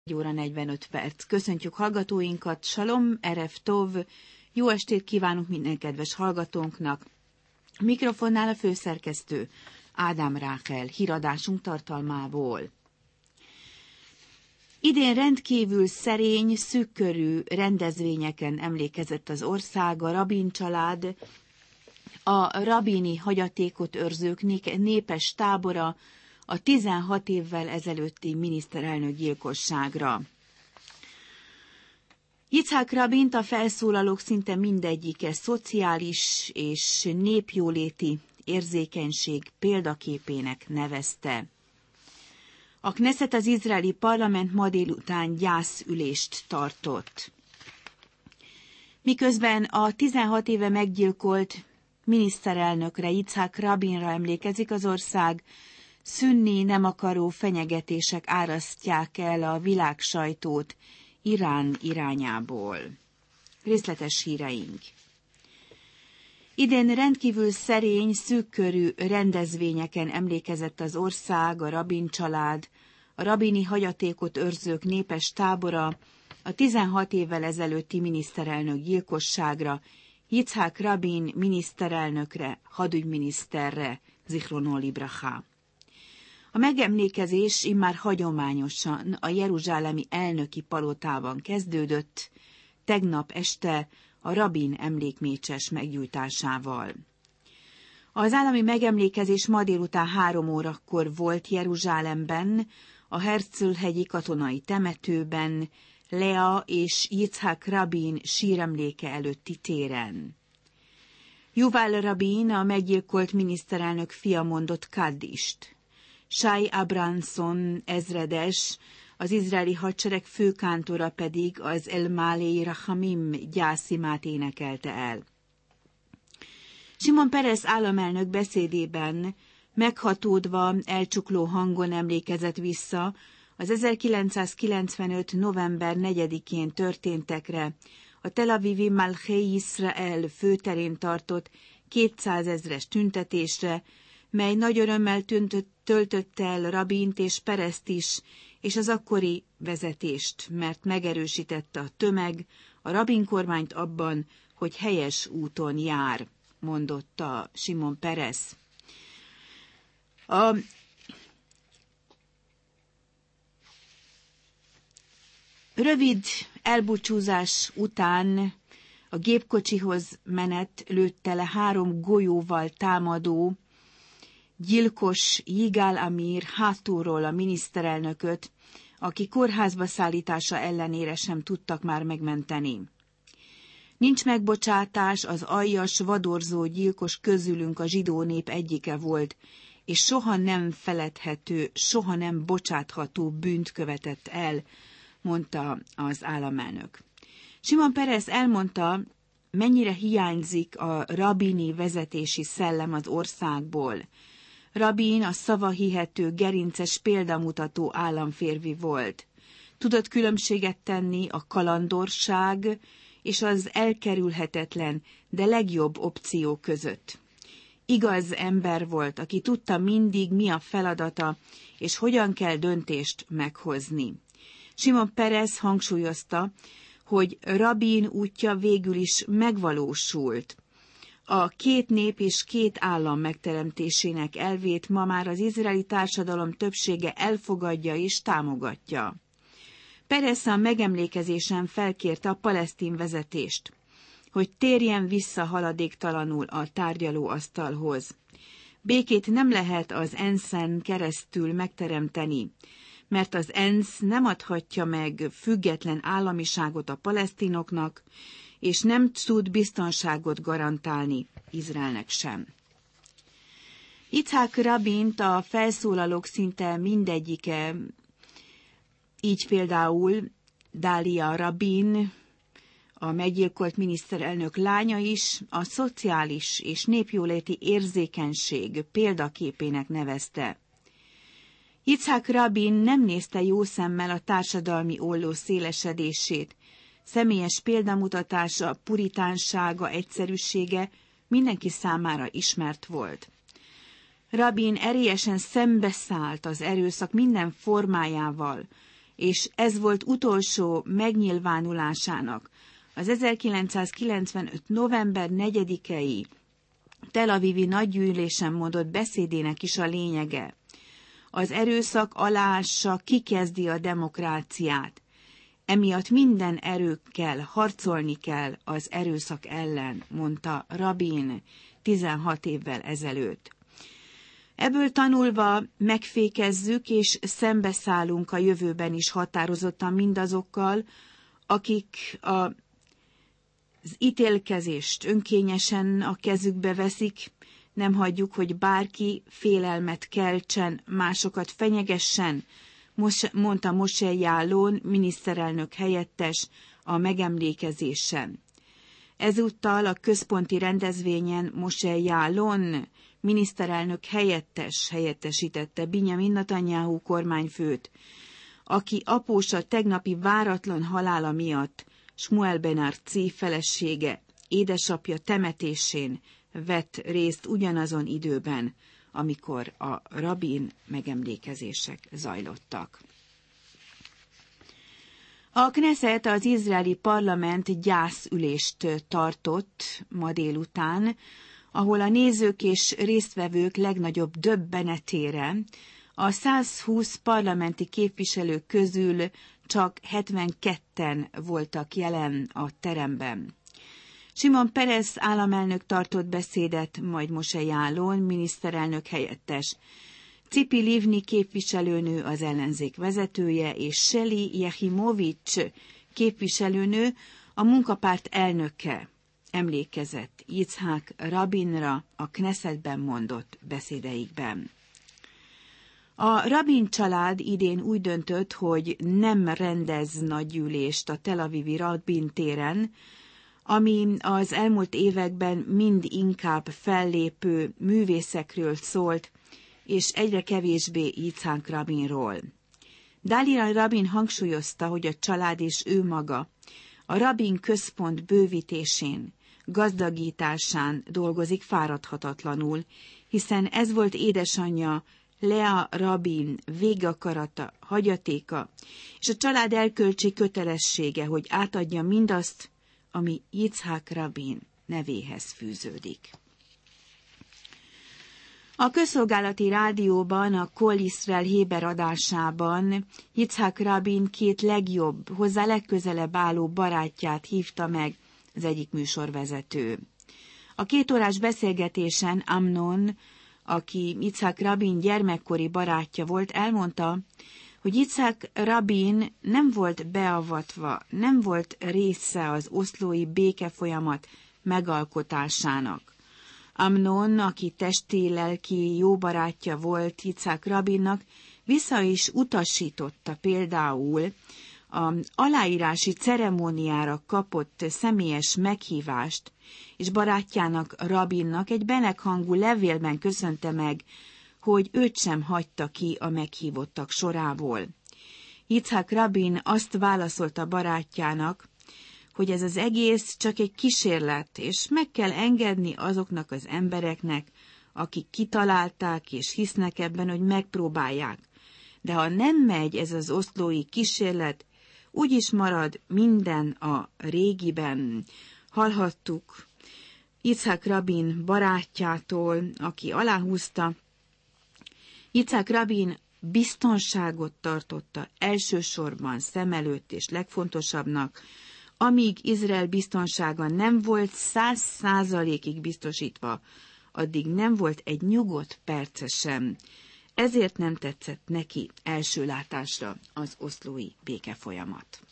1 óra 45 perc. Köszöntjük hallgatóinkat, Salom, Erev Tov, jó estét kívánunk minden kedves hallgatónknak. Mikrofonnál a főszerkesztő Ádám Rákel, híradásunk tartalmából. Idén rendkívül szerény, szűkkörű rendezvényeken emlékezett az ország, a Rabin család, a rabini hagyatékot őrzők népes tábora, a 16 évvel ezelőtti miniszterelnök gyilkosságra. Yitzhak Rabint a felszólalók szinte mindegyike szociális és népjóléti érzékenység példaképének nevezte. A Knesset, az izraeli parlament ma délután gyászülést tartott. Miközben a 16 éve meggyilkolt miniszterelnökre, Yitzhak Rabinra emlékezik az ország, szűnni nem akaró fenyegetések árasztják el a világ sajtót Irán irányából. Részletes híreink. Idén rendkívül szerény, szűkkörű rendezvényeken emlékezett az ország, a Rabin család, a rabini hagyatékot őrzők népes tábora, a 16 évvel ezelőtti miniszterelnök gyilkosságra, Yitzhak Rabin miniszterelnökre, hadügyminiszterre, Zichrono Libracha. A megemlékezés immár hagyományosan a jeruzsálemi elnöki palotában kezdődött, tegnap este a Rabin emlékmécses meggyújtásával. Az állami megemlékezés ma délután 3 órakor volt Jeruzsálemben, a Herzl-hegyi katonai temetőben, Lea és Yitzhak Rabin síremléke előtti téren. Yuval Rabin, a meggyilkolt miniszterelnök fia mondott kaddist. Shai Abramson ezredes, az izraeli hadsereg főkántora pedig az El Málei Rachamim gyászimát énekelte el. Simon Peres államelnök beszédében meghatódva, elcsukló hangon emlékezett vissza az 1995. november 4-én történtekre, a Tel Avivi Malchei Yisrael főterén tartott 200 000-es tüntetésre, mely nagy örömmel töltötte el Rabint és Pereszt is, és az akkori vezetést, mert megerősítette a tömeg a Rabin kormányt abban, hogy helyes úton jár, mondotta Simon Peres. A rövid elbúcsúzás után a gépkocsihoz menet lőtte le 3 golyóval támadó gyilkos Yigal Amir hátulról a miniszterelnököt, aki kórházba szállítása ellenére sem tudtak már megmenteni. Nincs megbocsátás, az aljas, vadorzó gyilkos közülünk a zsidó nép egyike volt, és soha nem feledhető, soha nem bocsátható bűnt követett el, mondta az államelnök. Simon Peres elmondta, mennyire hiányzik a rabini vezetési szellem az országból. Rabin a szavahihető, gerinces, példamutató államférfi volt. Tudott különbséget tenni a kalandorság és az elkerülhetetlen, de legjobb opció között. Igaz ember volt, aki tudta mindig, mi a feladata, és hogyan kell döntést meghozni. Simon Peres hangsúlyozta, hogy Rabin útja végül is megvalósult. A 2 nép és 2 állam megteremtésének elvét ma már az izraeli társadalom többsége elfogadja és támogatja. Peres a megemlékezésen felkérte a palesztin vezetést, hogy térjen vissza haladéktalanul a tárgyalóasztalhoz. Békét nem lehet az ENSZ-en keresztül megteremteni, mert az ENSZ nem adhatja meg független államiságot a palesztinoknak, és nem tud biztonságot garantálni Izraelnek sem. Yitzhak Rabint a felszólalók szinte mindegyike, így például Dália Rabin, a meggyilkolt miniszterelnök lánya is, a szociális és népjóléti érzékenység példaképének nevezte. Yitzhak Rabin nem nézte jó szemmel a társadalmi olló szélesedését, személyes példamutatása, puritánsága, egyszerűsége mindenki számára ismert volt. Rabin erélyesen szembeszállt az erőszak minden formájával, és ez volt utolsó megnyilvánulásának, az 1995. november 4-i Tel Avivi nagygyűlésen mondott beszédének is a lényege. Az erőszak aláássa kikezdi a demokráciát. Emiatt minden erőkkel harcolni kell az erőszak ellen, mondta Rabin 16 évvel ezelőtt. Ebből tanulva megfékezzük és szembeszállunk a jövőben is határozottan mindazokkal, akik az ítélkezést önkényesen a kezükbe veszik, nem hagyjuk, hogy bárki félelmet keltsen, másokat fenyegessen, mondta Moshe Yaalon miniszterelnök helyettes a megemlékezésen. Ezúttal a központi rendezvényen Moshe Yaalon miniszterelnök helyettesítette Binyamin Netanyahu kormányfőt, aki apósa tegnapi váratlan halála miatt Shmuel ben Arci felesége, édesapja temetésén vett részt ugyanazon időben, amikor a rabin megemlékezések zajlottak. A Knesset, az izraeli parlament gyászülést tartott ma délután, ahol a nézők és résztvevők legnagyobb döbbenetére a 120 parlamenti képviselők közül csak 72-en voltak jelen a teremben. Simon Peres államelnök tartott beszédet, majd Moshe Yaalon miniszterelnök helyettes, Cipi Livni képviselőnő az ellenzék vezetője, és Sheli Jehimovics képviselőnő a munkapárt elnöke emlékezett Yitzhak Rabinra a Knessetben mondott beszédeikben. A Rabin család idén úgy döntött, hogy nem rendez nagygyűlést a Tel Avivi Rabin téren, ami az elmúlt években mind inkább fellépő művészekről szólt, és egyre kevésbé Yitzhak Rabinról. Dalia Rabin hangsúlyozta, hogy a család és ő maga a Rabin központ bővítésén, gazdagításán dolgozik fáradhatatlanul, hiszen ez volt édesanyja Lea Rabin végakarata, hagyatéka, és a család erkölcsi kötelessége, hogy átadja mindazt, ami Yitzhak Rabin nevéhez fűződik. A közszolgálati rádióban, a Kol Israel Héber adásában Yitzhak Rabin két legjobb, hozzá legközelebb álló barátját hívta meg az egyik műsorvezető. A 2 órás beszélgetésen Amnon, aki Yitzhak Rabin gyermekkori barátja volt, elmondta, hogy Yitzhak Rabin nem volt beavatva, nem volt része az oszlói békefolyamat megalkotásának. Amnon, aki testi-lelki jó barátja volt Yitzhak Rabinnak, vissza is utasította például az aláírási ceremóniára kapott személyes meghívást, és barátjának Rabinnak egy beleghangú levélben köszönte meg, hogy őt sem hagyta ki a meghívottak sorából. Yitzhak Rabin azt válaszolta barátjának, hogy ez az egész csak egy kísérlet, és meg kell engedni azoknak az embereknek, akik kitalálták és hisznek ebben, hogy megpróbálják. De ha nem megy ez az oszlói kísérlet, úgyis marad minden a régiben. Hallhattuk Yitzhak Rabin barátjától, aki aláhúzta, Yitzhak Rabin biztonságot tartotta elsősorban szem előtt és legfontosabbnak, amíg Izrael biztonsága nem volt 100%-ig biztosítva, addig nem volt egy nyugodt perce sem. Ezért nem tetszett neki első látásra az oszlói békefolyamat.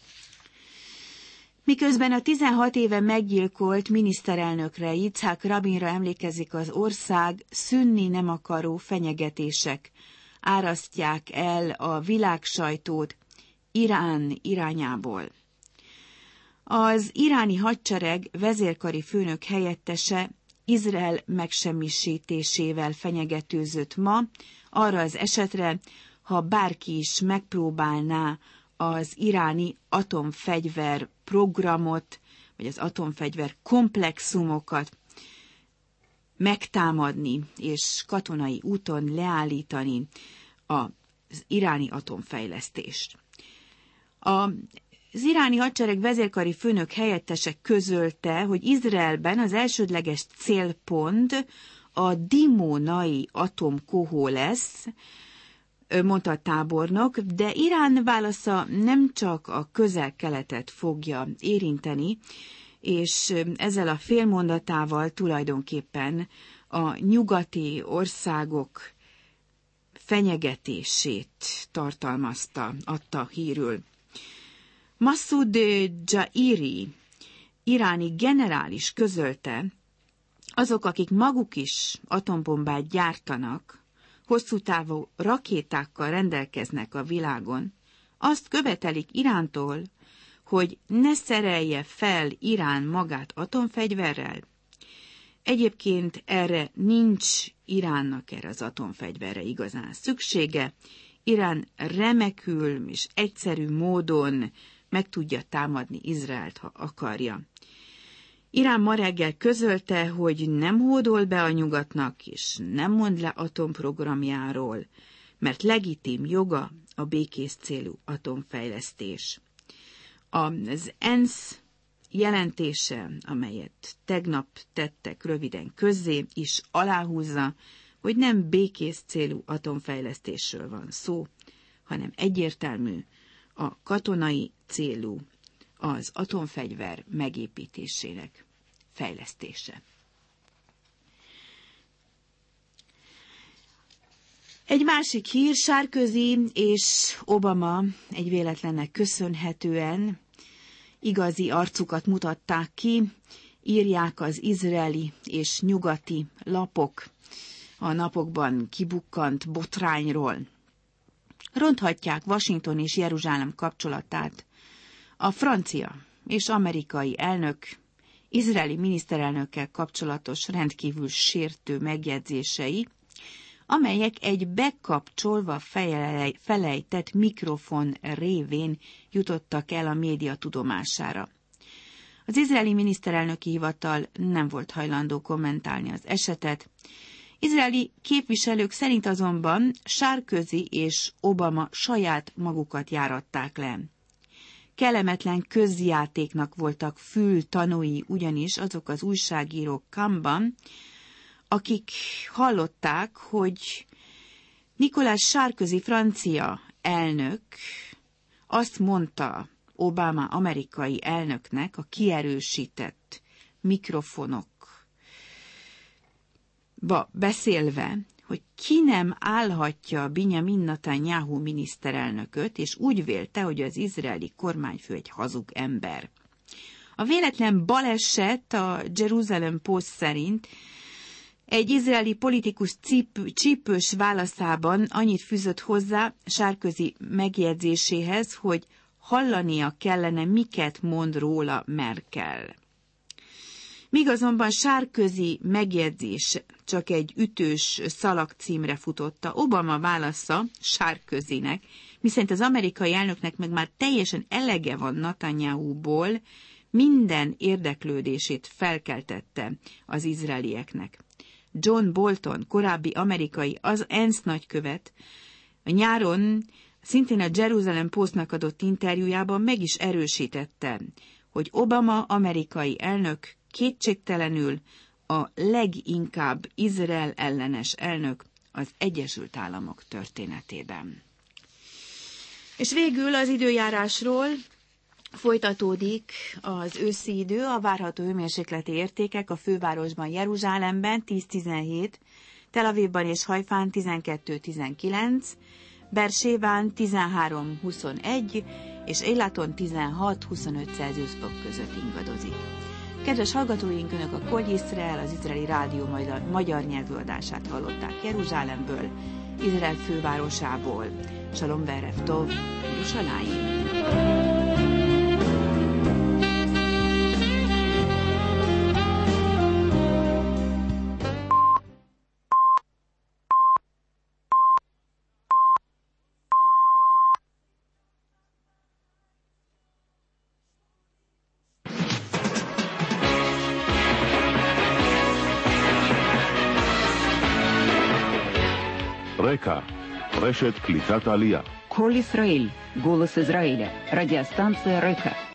Miközben a 16 éve meggyilkolt miniszterelnökre, Yitzhak Rabinra emlékezik az ország, szűnni nem akaró fenyegetések árasztják el a világsajtót Irán irányából. Az iráni hadsereg vezérkari főnök helyettese Izrael megsemmisítésével fenyegetőzött ma, arra az esetre, ha bárki is megpróbálná az iráni atomfegyver programot, vagy az atomfegyver komplexumokat megtámadni, és katonai úton leállítani az iráni atomfejlesztést. Az iráni hadsereg vezérkari főnök helyettese közölte, hogy Izraelben az elsődleges célpont a Dimonai atomkohó lesz, mondta a tábornok, de Irán válasza nem csak a Közel-Keletet fogja érinteni, és ezzel a félmondatával tulajdonképpen a nyugati országok fenyegetését tartalmazta, adta hírül. Massoud Jairi, iráni generális közölte, azok, akik maguk is atombombát gyártanak, hosszú távú rakétákkal rendelkeznek a világon, azt követelik Irántól, hogy ne szerelje fel Irán magát atomfegyverrel. Egyébként erre nincs Iránnak erre az atomfegyverre igazán szüksége. Irán remekül és egyszerű módon meg tudja támadni Izraelt, ha akarja. Irán ma reggel közölte, hogy nem hódol be a nyugatnak, és nem mond le atomprogramjáról, mert legitim joga a békés célú atomfejlesztés. Az ENSZ jelentése, amelyet tegnap tettek röviden közzé, is aláhúzza, hogy nem békés célú atomfejlesztésről van szó, hanem egyértelmű a katonai célú, az atomfegyver megépítésének fejlesztése. Egy másik hír, Sarkozy és Obama egy véletlennek köszönhetően igazi arcukat mutatták ki, írják az izraeli és nyugati lapok a napokban kibukkant botrányról. Ronthatják Washington és Jeruzsálem kapcsolatát a francia és amerikai elnök izraeli miniszterelnökkel kapcsolatos rendkívül sértő megjegyzései, amelyek egy bekapcsolva felejtett mikrofon révén jutottak el a média tudomására. Az izraeli miniszterelnöki hivatal nem volt hajlandó kommentálni az esetet. Izraeli képviselők szerint azonban Sarkozy és Obama saját magukat járatták le. Kellemetlen közjátéknak voltak fültanúi ugyanis azok az újságírók Cannes-ban, akik hallották, hogy Nicolas Sarkozy francia elnök azt mondta Obama amerikai elnöknek a kierősített mikrofonokba beszélve, hogy ki nem állhatja Benjamin Netanyahu miniszterelnököt, és úgy vélte, hogy az izraeli kormányfő egy hazug ember. A véletlen baleset a Jerusalem Post szerint egy izraeli politikus csípős válaszában annyit fűzött hozzá Sarkozy megjegyzéséhez, hogy hallania kellene, miket mond róla Merkel. Míg azonban Sarkozy megjegyzés csak egy ütős szalagcímre futotta, Obama válasza Sarkozynek, miszerint az amerikai elnöknek meg már teljesen elege van Netanyahuból, minden érdeklődését felkeltette az izraelieknek. John Bolton, korábbi amerikai, az ENSZ nagykövet, a nyáron szintén a Jerusalem Postnak adott interjújában meg is erősítette, hogy Obama amerikai elnök kétségtelenül a leginkább Izrael ellenes elnök az Egyesült Államok történetében. És végül az időjárásról folytatódik az őszi idő, a várható hőmérsékleti értékek a fővárosban, Jeruzsálemben 10-17, Tel Avivban és Hajfán 12-19, Bersébán 13-21 és Élaton 16-25 Celsius fok között ingadozik. Kedves hallgatóink, Önök a Kol Iszrael, az izraeli rádió magyar nyelvű adását hallották Jeruzsálemből, Izrael fővárosából. Shalom verev tov, Yerushalayim. רקע, רשת קליטת עלייה. Коль Исраэль, голос Израиля, радиостанция Река.